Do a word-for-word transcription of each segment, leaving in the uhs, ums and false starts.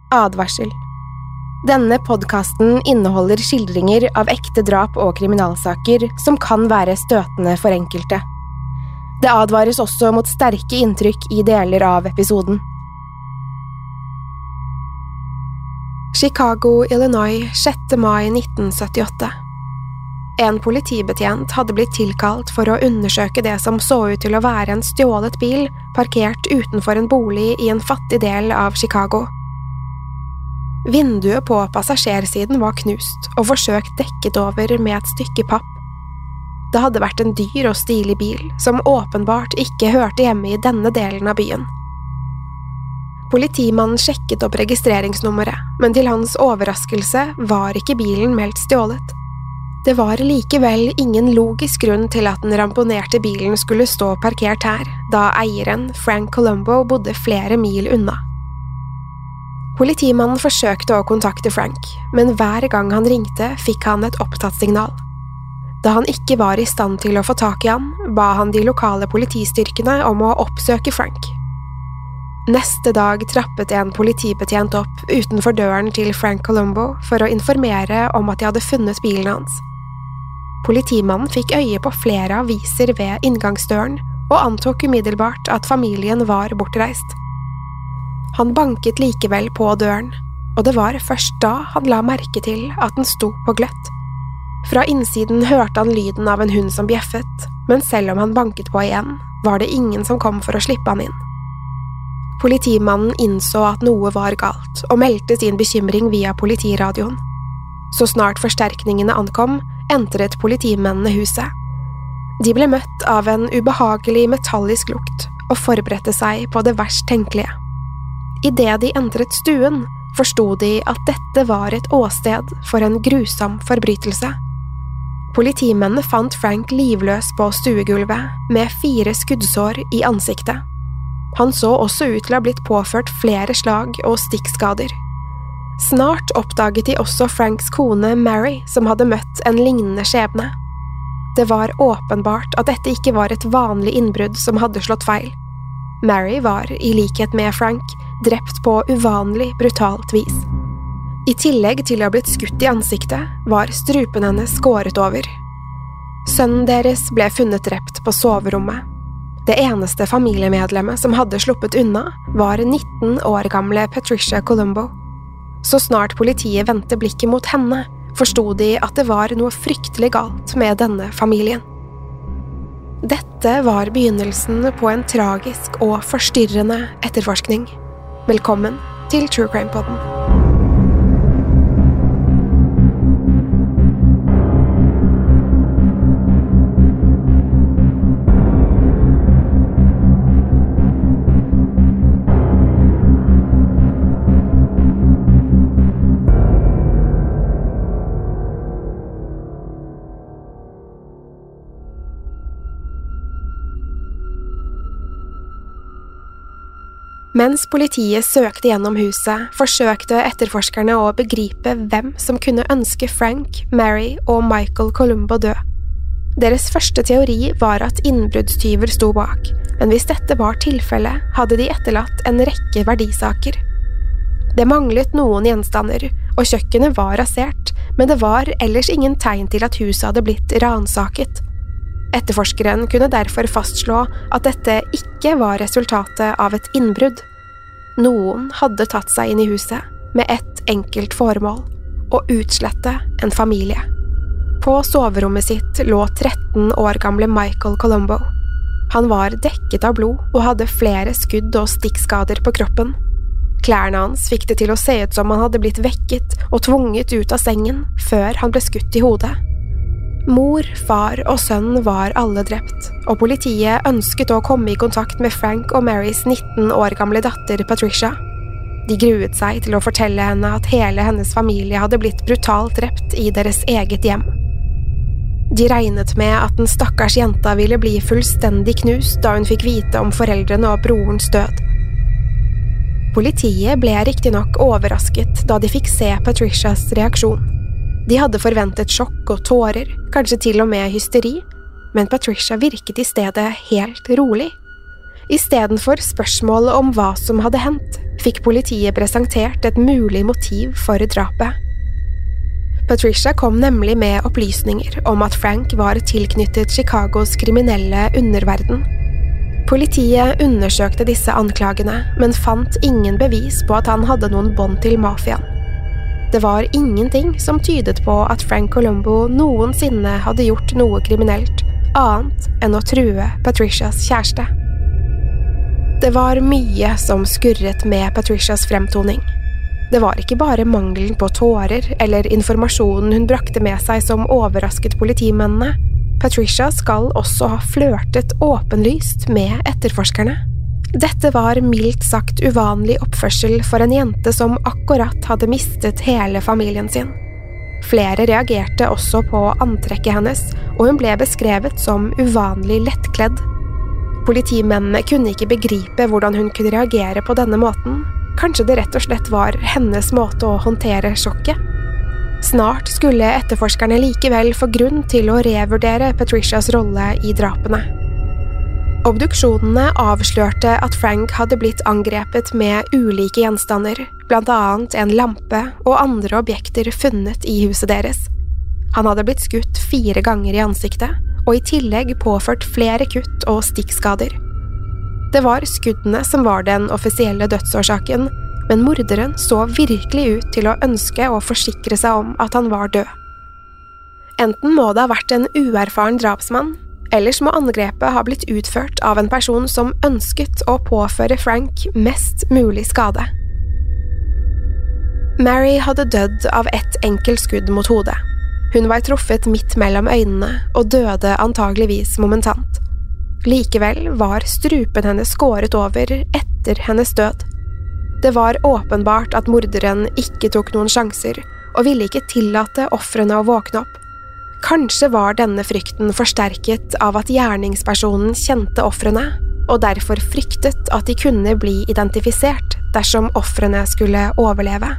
Advarsel. Denne podcasten inneholder skildringer av ekte drap og kriminalsaker som kan være støtende for enkelte. Det advares også mot sterke inntrykk i deler av episoden. Chicago, Illinois, sjette mai nitten syttiåtte. En politibetjent hadde blitt tilkalt for å undersøke det som så ut til å være en stjålet bil parkert utenfor en bolig i en fattig del av Chicago. Vinduet på passasjersiden var knust og forsøkt dekket over med et stykke papp. Det hadde vært en dyr og stilig bil som åpenbart ikke hørte hjemme i denne delen av byen. Politimannen sjekket opp registreringsnummeret, men til hans overraskelse var ikke bilen meldt stjålet. Det var likevel ingen logisk grunn til at den ramponerte bilen skulle stå parkert her, da eieren, Frank Colombo, bodde flere mil unna. Politimannen forsøkte å kontakte Frank, men hver gang han ringte fikk han et opptatt signal. Da han ikke var i stand til å få tak i han, ba han de lokale politistyrkene om å oppsøke Frank. Neste dag trappet en politibetjent opp utenfor døren til Frank Colombo for å informere om at de hadde funnet bilen hans. Politimannen fikk øye på flere aviser ved inngangsdøren og antok umiddelbart at familien var bortreist. Han banket likevel på døren, og det var først da han la merke til at den sto på gløtt. Fra innsiden hørte han lyden av en hund som bjeffet, men selv om han banket på igjen, var det ingen som kom for å slippe han inn. Politimannen innså at noe var galt, og meldte sin bekymring via politiradioen. Så snart forsterkningene ankom, entret politimennene huset. De ble møtt av en ubehagelig metallisk lukt, og forberedte seg på det verst tenkelige. I det de entret stuen, forstod de at dette var et åsted for en grusom forbrytelse. Politimennene fant Frank livløs på stuegulvet, med fire skuddsår i ansiktet. Han så også ut til å ha blitt påført flere slag og stikkskader. Snart oppdaget de også Franks kone Mary, som hadde møtt en lignende skjebne. Det var åpenbart at dette ikke var et vanlig innbrudd som hadde slått feil. Mary var, i likhet med Frank, drept på uvanlig brutalt vis. I tillegg til å ha blitt skutt i ansiktet, var strupen hennes skåret over. Sønnen deres ble funnet drept på soverommet. Det eneste familiemedlemmet som hadde sluppet unna, var nitten år gamle Patricia Colombo. Så snart politiet vendte blikket mot henne, forstod de at det var noe fryktelig galt med denne familien. Dette var begynnelsen på en tragisk og forstyrrende etterforskning. Velkommen til True Crime Podden. Mens politiet søkte gjennom huset, forsøkte etterforskerne å begripe hvem som kunne ønske Frank, Mary og Michael Colombo død. Deres første teori var at innbruddstyver sto bak, men hvis dette var tilfellet, hadde de etterlatt en rekke verdisaker. Det manglet noen gjenstander, og kjøkkenet var rasert, men det var ellers ingen tegn til at huset hadde blitt ransaket. Etterforskeren kunne derfor fastslå at dette ikke var resultatet av et innbrudd. Noen hadde tatt seg inn i huset med ett enkelt formål, å utslette en familie. På soverommet sitt lå tretten år gamle Michael Colombo. Han var dekket av blod og hadde flere skudd og stikkskader på kroppen. Klærne hans fikk det til å se ut som han hadde blitt vekket og tvunget ut av sengen før han ble skutt i hodet. Mor, far og sønn var alle drept, og politiet ønsket å komme i kontakt med Frank og Marys nitten år gamle datter Patricia. De gruet seg til å fortelle henne at hele hennes familie hadde blitt brutalt drept i deres eget hjem. De regnet med at den stakkars jenta ville bli fullstendig knust da hun fikk vite om foreldrene og brorens død. Politiet ble riktignok overrasket da de fikk se Patricias reaksjon. De hadde forventet sjokk og tårer, kanskje til og med hysteri, men Patricia virket i stedet helt rolig. I stedet for spørsmålet om hva som hadde hendt, fikk politiet presentert et mulig motiv for drapet. Patricia kom nemlig med opplysninger om at Frank var tilknyttet Chicagos kriminelle underverden. Politiet undersøkte disse anklagene, men fant ingen bevis på at han hadde noen bånd til mafiaen. Det var ingenting som tydet på at Frank Colombo noensinne hadde gjort noe kriminelt, annet enn å true Patricias kjæreste. Det var mye som skurret med Patricias fremtoning. Det var ikke bare mangelen på tårer eller informasjonen hun brakte med seg som overrasket politimennene. Patricia skal også ha flørtet åpenlyst med etterforskerne. Dette var mildt sagt uvanlig oppførsel for en jente som akkurat hadde mistet hele familien sin. Flere reagerte også på antrekket hennes, og hun ble beskrevet som uvanlig lettkledd. Politimennene kunne ikke begripe hvordan hun kunne reagere på denne måten. Kanskje det rett og slett var hennes måte å håndtere sjokket. Snart skulle etterforskerne likevel få grunn til å revurdere Patricias rolle i drapene. Obduksjonene avslørte at Frank hadde blitt angrepet med ulike gjenstander, blant annet en lampe og andre objekter funnet i huset deres. Han hadde blitt skutt fire ganger i ansiktet, og i tillegg påført flere kutt og stikkskader. Det var skuddene som var den offisielle dødsårsaken, men morderen så virkelig ut til å ønske å forsikre seg om at han var død. Enten må det ha vært en uerfaren drapsmann, ellers må angrepet ha blitt utført av en person som ønsket å påføre Frank mest mulig skade. Mary hadde dødd av ett enkelt skudd mot hodet. Hun var truffet midt mellom øynene og døde antageligvis momentant. Likevel var strupen hennes skåret over etter hennes død. Det var åpenbart at morderen ikke tok noen sjanser, og ville ikke tillate ofrene å våkne opp. Kanskje var denne frykten forsterket av at gjerningspersonen kjente ofrene, og derfor fryktet at de kunne bli identifisert dersom ofrene skulle overleve.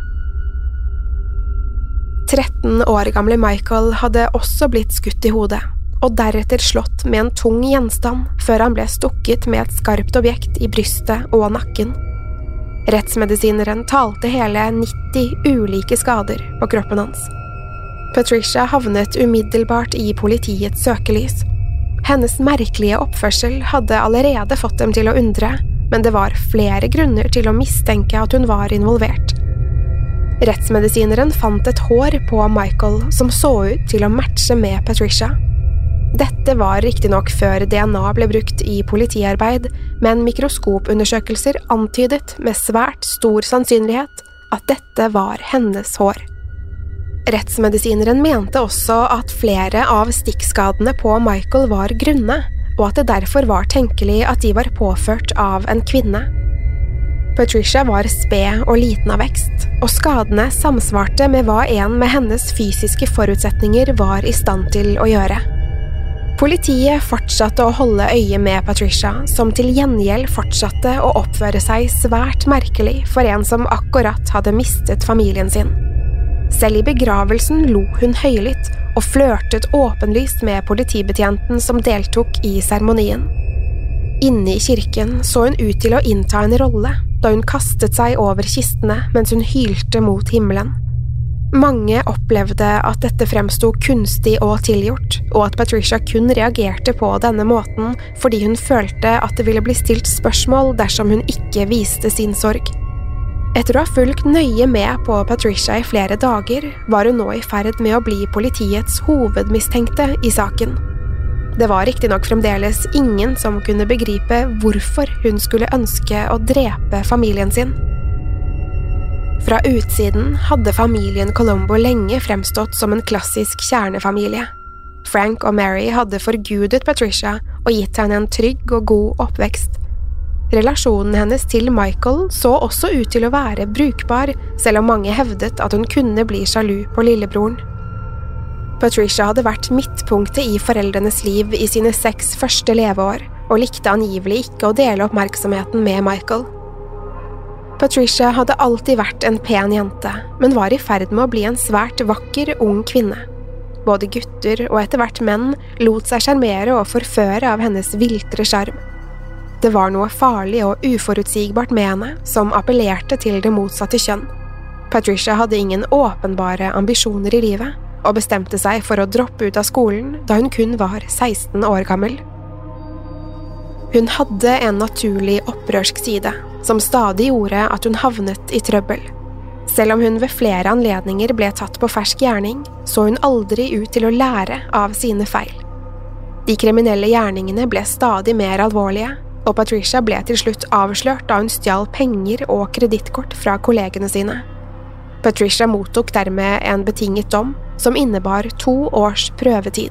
tretten år gamle Michael hadde også blitt skutt i hodet, og deretter slått med en tung gjenstand før han ble stukket med et skarpt objekt i brystet og nakken. Rettsmedisineren talte hele nitti ulike skader på kroppen hans. Patricia havnet umiddelbart i politiets søkelys. Hennes merkelige oppførsel hadde allerede fått dem til å undre, men det var flere grunner til å mistenke at hun var involvert. Rettsmedisineren fant et hår på Michael som så ut til å matche med Patricia. Dette var riktignok før D N A ble brukt i politiarbeid, men mikroskopundersøkelser antydet med svært stor sannsynlighet at dette var hennes hår. Rettsmedisineren mente også at flere av stikkskadene på Michael var grunne, og at det derfor var tenkelig at de var påført av en kvinne. Patricia var sped og liten av vekst, og skadene samsvarte med hva en med hennes fysiske forutsetninger var i stand til å gjøre. Politiet fortsatte å holde øye med Patricia, som til gjengjeld fortsatte å oppføre seg svært merkelig for en som akkurat hadde mistet familien sin. Selv i begravelsen lo hun høylytt og flørtet åpenlyst med politibetjenten som deltok i seremonien. Inne i kirken så hun ut til å innta en rolle, da hun kastet seg over kistene mens hun hylte mot himmelen. Mange opplevde at dette fremsto kunstig og tilgjort, og at Patricia kun reagerte på denne måten fordi hun følte at det ville bli stilt spørsmål dersom hun ikke viste sin sorg. Etter å ha fulgt nøye med på Patricia i flere dager, var hun nå i ferd med å bli politiets hovedmistenkte i saken. Det var riktignok fremdeles ingen som kunne begripe hvorfor hun skulle ønske å drepe familien sin. Fra utsiden hadde familien Colombo lenge fremstått som en klassisk kjernefamilie. Frank og Mary hadde forgudet Patricia og gitt henne en trygg og god oppvekst. Relasjonen hennes til Michael så også ut til å være brukbar, selv om mange hevdet at hun kunne bli sjalu på lillebroren. Patricia hadde vært midtpunktet i foreldrenes liv i sine seks første leveår, og likte angivelig ikke å dele oppmerksomheten med Michael. Patricia hadde alltid vært en pen jente, men var i ferd med å bli en svært vakker ung kvinne. Både gutter og etter hvert menn lot seg sjarmere og forføre av hennes viltre sjarm. Det var noe farlig og uforutsigbart med henne som appellerte til det motsatte kjønn. Patricia hadde ingen åpenbare ambisjoner i livet, og bestemte seg for å droppe ut av skolen da hun kun var seksten år gammel. Hun hadde en naturlig opprørsk side, som stadig gjorde at hun havnet i trøbbel. Selv om hun ved flere anledninger ble tatt på fersk gjerning, så hun aldri ut til å lære av sine feil. De kriminelle gjerningene ble stadig mer alvorlige, og Patricia ble til slutt avslørt da hun stjal penger og kredittkort fra kollegene sine. Patricia mottok dermed en betinget dom som innebar to års prøvetid.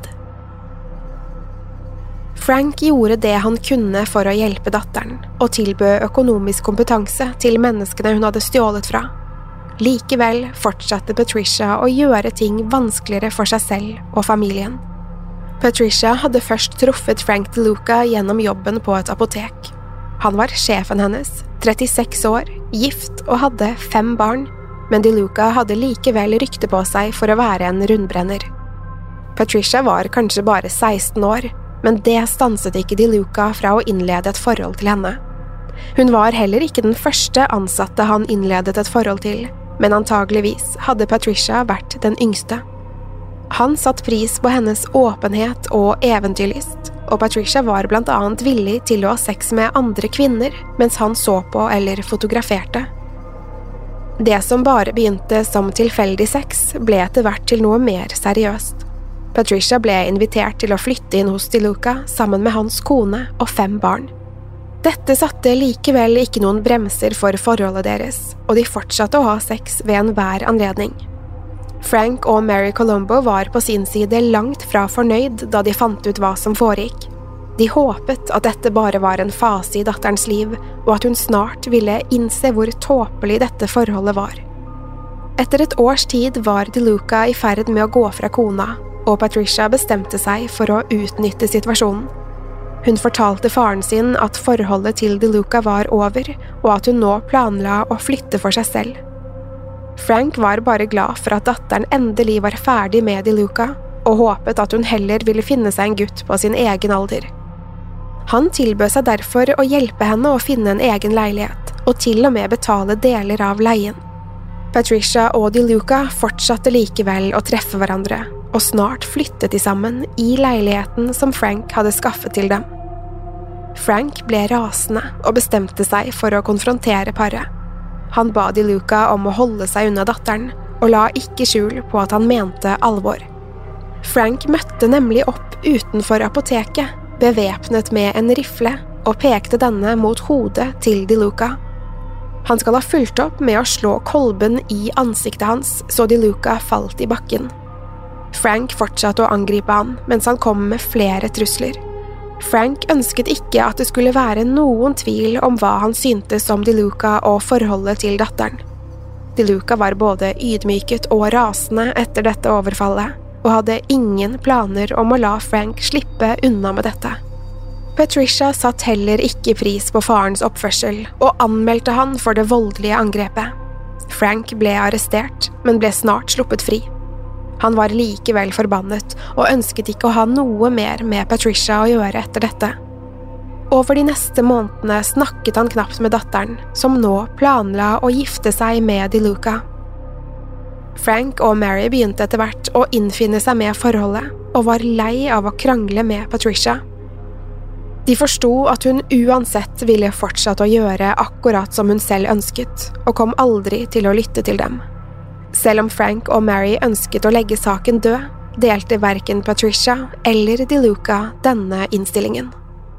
Frank gjorde det han kunne for å hjelpe datteren, og tilbød økonomisk kompetanse til menneskene hun hadde stjålet fra. Likevel fortsatte Patricia å gjøre ting vanskeligere for seg selv og familien. Patricia hadde først truffet Frank DeLuca gjennom jobben på et apotek. Han var sjefen hennes, trettiseks år, gift og hadde fem barn, men DeLuca hadde likevel rykte på seg for å være en rundbrenner. Patricia var kanskje bare seksten år, men det stanset ikke DeLuca fra å innlede et forhold til henne. Hun var heller ikke den første ansatte han innledet et forhold til, men antageligvis hadde Patricia vært den yngste. Han satt pris på hennes åpenhet og eventyrlyst, og Patricia var blant annet villig til å ha sex med andre kvinner mens han så på eller fotograferte. Det som bare begynte som tilfeldig sex ble etter hvert til noe mer seriøst. Patricia ble invitert til å flytte inn hos DeLuca sammen med hans kone og fem barn. Dette satte likevel ikke noen bremser for forholdet deres, og de fortsatte å ha sex ved enhver anledning. Frank og Mary Colombo var på sin side langt fra fornøyd da de fant ut hva som foregikk. De håpet at dette bare var en fase i datterens liv, og at hun snart ville innse hvor tåpelig dette forholdet var. Etter et års tid var DeLuca i ferd med å gå fra kona, og Patricia bestemte seg for å utnytte situasjonen. Hun fortalte faren sin at forholdet til DeLuca var over, og at hun nå planla å flytte for seg selv. Frank var bare glad for at datteren endelig var ferdig med DeLuca, og håpet at hun heller ville finne seg en gutt på sin egen alder. Han tilbød seg derfor å hjelpe henne å finne en egen leilighet, og til og med betale deler av leien. Patricia og DeLuca fortsatte likevel å treffe hverandre, og snart flyttet de sammen i leiligheten som Frank hadde skaffet til dem. Frank ble rasende og bestemte seg for å konfrontere paret. Han ba DeLuca om å holde seg unna datteren, og la ikke skjul på at han mente alvor. Frank møtte nemlig opp utenfor apoteket, bevæpnet med en rifle, og pekte denne mot hodet til DeLuca. Han skal ha fulgt opp med å slå kolben i ansiktet hans, så DeLuca falt i bakken. Frank fortsatte å angripe han, mens han kom med flere trusler. Frank ønsket ikke at det skulle være noen tvil om hva han syntes om DeLuca og forholdet til datteren. DeLuca var både ydmyket og rasende etter dette overfallet, og hadde ingen planer om å la Frank slippe unna med dette. Patricia satt heller ikke pris på farens oppførsel, og anmeldte han for det voldelige angrepet. Frank ble arrestert, men ble snart sluppet fri. Han var likevel forbannet, og ønsket ikke å ha noe mer med Patricia å gjøre etter dette. Over de neste månedene snakket han knapt med datteren, som nå planla å gifte seg med DeLuca. Frank og Mary begynte etter hvert å innfinne seg med forholdet, og var lei av å krangle med Patricia. De forsto at hun uansett ville fortsatt å gjøre akkurat som hun selv ønsket, og kom aldri til å lytte til dem. Selv om Frank og Mary ønsket å legge saken død, delte hverken Patricia eller DeLuca denne innstillingen.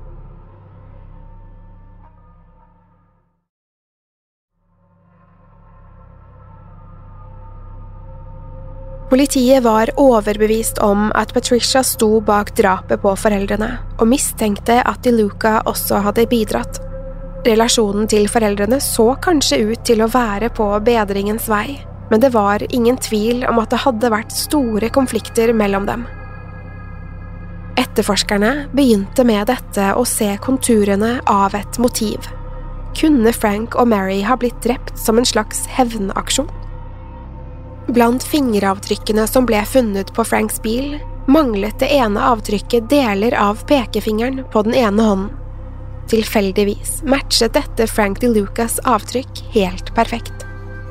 Politiet var overbevist om at Patricia sto bak drapet på foreldrene, og mistenkte at DeLuca også hadde bidratt. Relasjonen til foreldrene så kanskje ut til å være på bedringens vei, men det var ingen tvil om at det hadde vært store konflikter mellom dem. Etterforskerne begynte med dette å se konturene av et motiv. Kunne Frank og Mary ha blitt drept som en slags hevnaksjon? Blant fingeravtrykkene som ble funnet på Franks bil, manglet det ene avtrykket deler av pekefingeren på den ene hånden. Tilfeldigvis matchet dette Frank DeLucas avtrykk helt perfekt.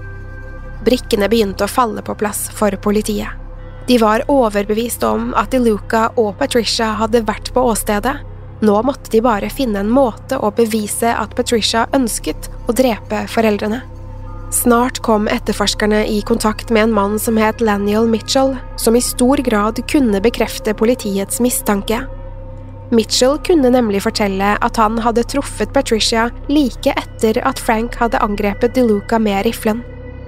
Brikkene begynte å falle på plass for politiet. De var overbevist om at DeLuca og Patricia hadde vært på åstedet. Nå måtte de bare finne en måte å bevise at Patricia ønsket å drepe foreldrene. Snart kom etterforskerne i kontakt med en mann som het Laniel Mitchell, som i stor grad kunne bekrefte politiets mistanke. Mitchell kunne nemlig fortelle at han hadde truffet Patricia like etter at Frank hadde angrepet DeLuca med riflen.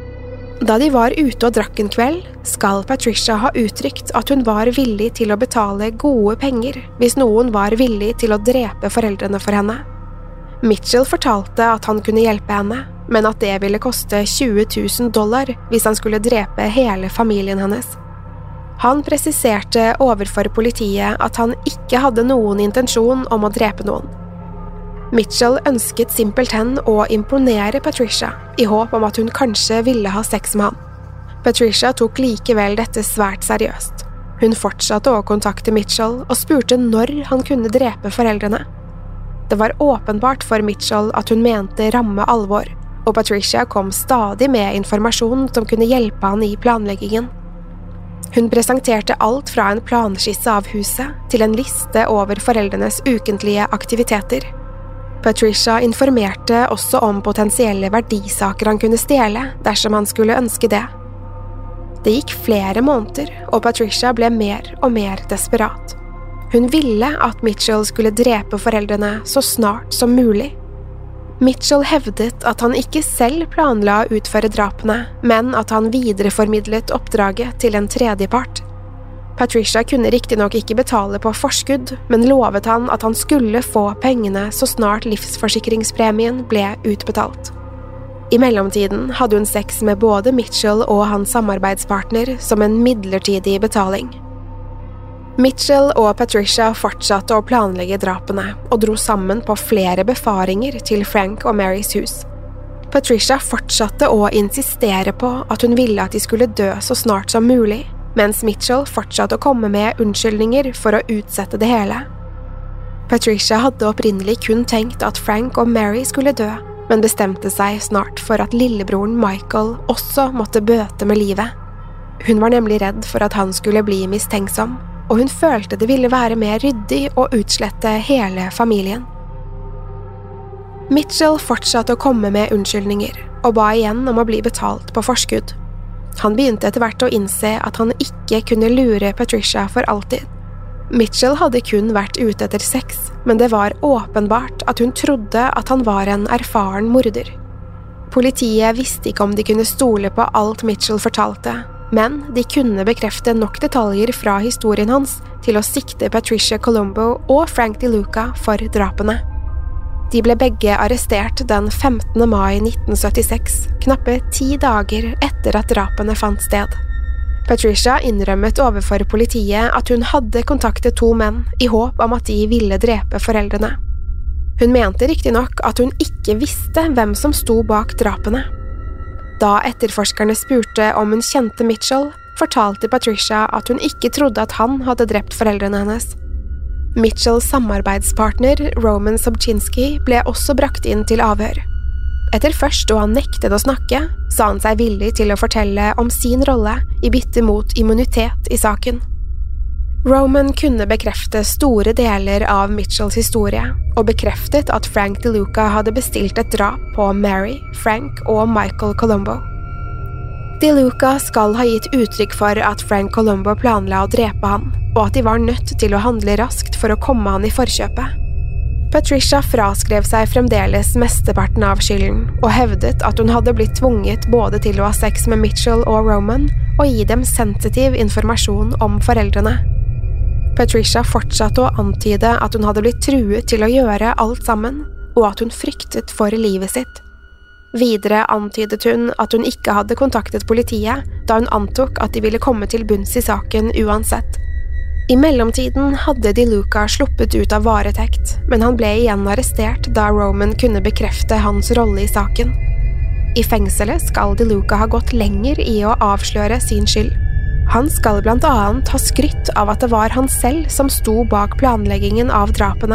Da de var ute og drakk en kveld, skal Patricia ha uttrykt at hun var villig til å betale gode penger hvis noen var villig til å drepe foreldrene for henne. Mitchell fortalte at han kunne hjelpe henne, men at det ville koste tjue tusen dollar hvis han skulle drepe hele familien hennes. Han presiserte overfor politiet at han ikke hadde noen intensjon om å drepe noen. Mitchell ønsket simpelthen å imponere Patricia, i håp om at hun kanskje ville ha sex med han. Patricia tok likevel dette svært seriøst. Hun fortsatte å kontakte Mitchell og spurte når han kunne drepe foreldrene. Det var åpenbart for Mitchell at hun mente ramme alvor, og Patricia kom stadig med informasjon som kunne hjelpe han i planleggingen. Hun presenterte alt fra en planskisse av huset til en liste over foreldrenes ukentlige aktiviteter. Patricia informerte også om potensielle verdisaker han kunne stjele dersom han skulle ønske det. Det gikk flere måneder, og Patricia ble mer og mer desperat. Hun ville at Mitchell skulle drepe foreldrene så snart som mulig. Mitchell hevdet at han ikke selv planla å utføre drapene, men at han videreformidlet oppdraget til en tredjepart. Patricia kunne riktignok ikke betale på forskudd, men lovet han at han skulle få pengene så snart livsforsikringspremien ble utbetalt. I mellomtiden hadde hun sex med både Mitchell og hans samarbeidspartner som en midlertidig betaling. Mitchell og Patricia fortsatte å planlegge drapene og dro sammen på flere befaringer til Frank og Marys hus. Patricia fortsatte å insistere på at hun ville at de skulle dø så snart som mulig, mens Mitchell fortsatte å komme med unnskyldninger for å utsette det hele. Patricia hadde opprinnelig kun tenkt at Frank og Mary skulle dø, men bestemte seg snart for at lillebroren Michael også måtte bøte med livet. Hun var nemlig redd for at han skulle bli mistenksom, og hun følte det ville være mer ryddig å utslette hele familien. Mitchell fortsatte å komme med unnskyldninger, og ba igjen om å bli betalt på forskudd. Han begynte etter hvert å innse at han ikke kunne lure Patricia for alltid. Mitchell hadde kun vært ute etter sex, men det var åpenbart at hun trodde at han var en erfaren morder. Politiet visste ikke om de kunne stole på alt Mitchell fortalte, men de kunne bekrefte nok detaljer fra historien hans til å sikte Patricia Colombo og Frank DeLuca for drapene. De ble begge arrestert den femtende mai nitten syttiseks, knappe ti dager etter at drapene fant sted. Patricia innrømmet overfor politiet at hun hadde kontaktet to menn i håp om at de ville drepe foreldrene. Hun mente riktignok at hun ikke visste hvem som sto bak drapene. Da etterforskerne spurte om hun kjente Mitchell, fortalte Patricia at hun ikke trodde at han hadde drept foreldrene hennes. Mitchells samarbeidspartner, Roman Sobczynski, ble også brakt inn til avhør. Etter først å ha nektet å snakke, sa han seg villig til å fortelle om sin rolle i bytte mot immunitet i saken. Roman kunne bekrefte store deler av Mitchells historie, og bekreftet at Frank DeLuca hadde bestilt et drap på Mary, Frank og Michael Colombo. DeLuca skal ha gitt uttrykk for at Frank Colombo planla å drepe han, og at de var nødt til å handle raskt for å komme han i forkjøpet. Patricia fraskrev seg fremdeles mesteparten av skylden, og hevdet at hun hadde blitt tvunget både til å ha sex med Mitchell og Roman, og gi dem sensitiv informasjon om foreldrene. Patricia fortsatte å antyde at hun hadde blitt truet til å gjøre alt sammen, og at hun fryktet for livet sitt. Videre antydet hun at hun ikke hadde kontaktet politiet, da hun antok at de ville komme til bunns i saken uansett. I mellomtiden hadde DeLuca sluppet ut av varetekt, men han ble igjen arrestert da Roman kunne bekrefte hans rolle i saken. I fengselet skal DeLuca ha gått lenger i å avsløre sin skyld. Han skal blant annet ha skrytt av at det var han selv som sto bak planleggingen av drapene,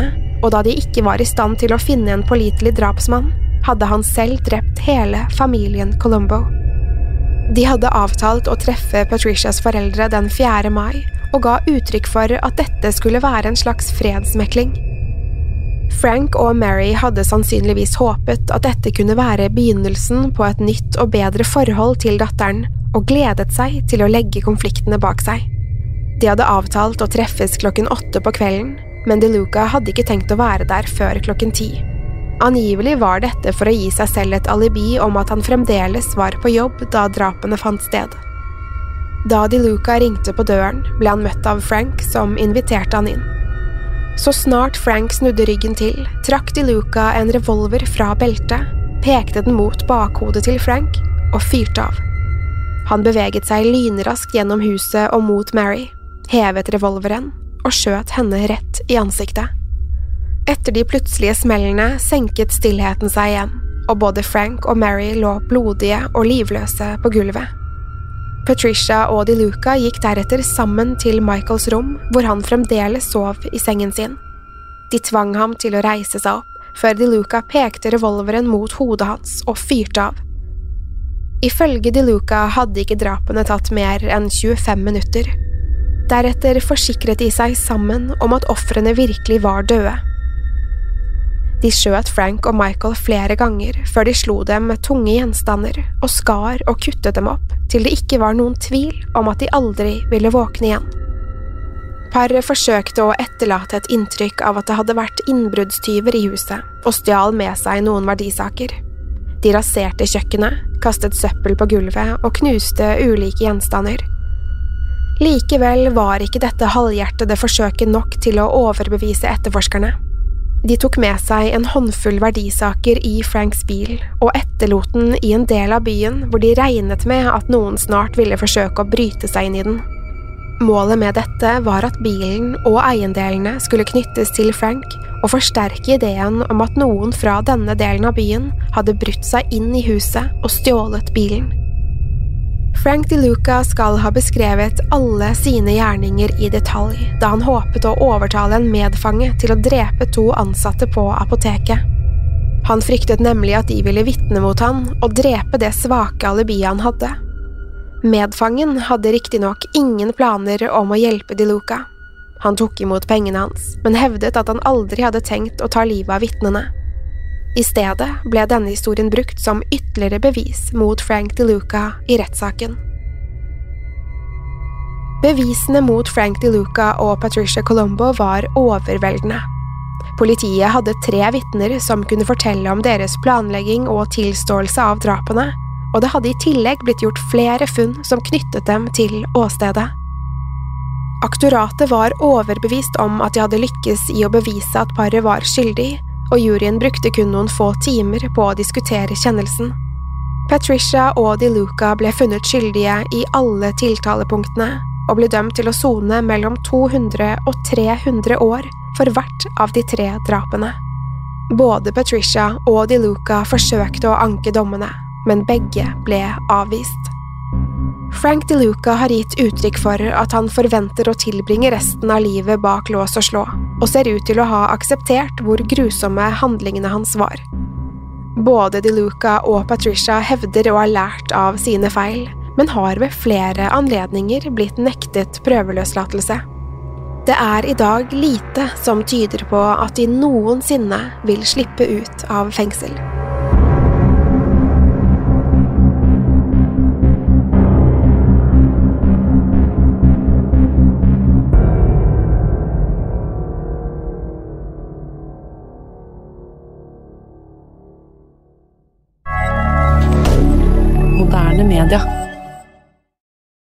og da de ikke var i stand til å finne en pålitelig drapsmann, hadde han selv drept hele familien Colombo. De hadde avtalt å treffe Patricias foreldre den fjerde mai, og ga uttrykk for at dette skulle være en slags fredsmekling. Frank og Mary hadde sannsynligvis håpet at dette kunne være begynnelsen på et nytt og bedre forhold til datteren, og gledet seg til å legge konfliktene bak seg. De hadde avtalt å treffes klokken åtte på kvelden, men De Luca hadde ikke tenkt å være der før klokken ti. Angivelig var dette for å gi seg selv et alibi om at han fremdeles var på jobb da drapene fant sted. Da De Luca ringte på døren, ble han møtt av Frank som inviterte han inn. Så snart Frank snudde ryggen til, trakk De Luca en revolver fra beltet, pekte den mot bakhodet til Frank og fyrte av. Han beveget seg lynraskt gjennom huset og mot Mary, hevet revolveren og skjøt henne rett i ansiktet. Etter de plutselige smellene senket stillheten seg igjen, og både Frank og Mary lå blodige og livløse på gulvet. Patricia og De Luca gikk deretter sammen til Michaels rom, hvor han fremdeles sov i sengen sin. De tvang ham til å reise seg opp, før De Luca pekte revolveren mot hodet hans og fyrte av. Ifølge De Luca hadde ikke drapene tatt mer enn tjuefem minutter. Deretter forsikret de seg sammen om at ofrene virkelig var døde. De skjøt Frank og Michael flere ganger før de slo dem med tunge gjenstander og skar og kuttet dem opp til det ikke var noen tvil om at de aldri ville våkne igjen. Paret forsøkte å etterlate et inntrykk av at det hadde vært innbruddstyver i huset og stjal med seg noen verdisaker. De raserte kjøkkenet, kastet søppel på gulvet og knuste ulike gjenstander. Likevel var ikke dette halvhjertede forsøket nok til å overbevise etterforskerne. De tok med seg en håndfull verdisaker i Franks bil og etterlot den i en del av byen hvor de regnet med at noen snart ville forsøke å bryte seg inn i den. Målet med dette var at bilen og eiendelene skulle knyttes til Frank og forsterke ideen om at noen fra denne delen av byen hadde brutt seg inn i huset og stjålet bilen. Frank De Luca skal ha beskrevet alle sine gjerninger i detalj, da han håpet å overtale en medfange til å drepe to ansatte på apoteket. Han fryktet nemlig at de ville vitne mot han og drepe det svake alibiet han hadde. Medfangen hadde riktignok ingen planer om å hjelpe De Luca. Han tok imot pengene hans, men hevdet at han aldri hadde tenkt å ta livet av vitnene. I stedet ble denne historien brukt som ytterligere bevis mot Frank De Luca i rettssaken. Bevisene mot Frank De Luca og Patricia Colombo var overveldende. Politiet hadde tre vitner som kunne fortelle om deres planlegging og tilståelse av drapene, og det hadde i tillegg blitt gjort flere funn som knyttet dem til åstedet. Aktoratet var overbevist om at de hadde lykkes i å bevise at paret var skyldig, og juryen brukte kun noen få timer på å diskutere kjennelsen. Patricia og De Luca ble funnet skyldige i alle tiltalepunktene, og ble dømt til å sone mellom to hundre og tre hundre år for hvert av de tre drapene. Både Patricia og De Luca forsøkte å anke dommene, men begge ble avvist. Frank De Luca har gitt uttrykk for at han forventer å tilbringe resten av livet bak lås og slå, og ser ut til å ha akseptert hvor grusomme handlingene hans var. Både De Luca og Patricia hevder å ha lært av sine feil, men har ved flere anledninger blitt nektet prøveløslatelse. Det er i dag lite som tyder på at de noensinne vil slippe ut av fengsel. Moderne media.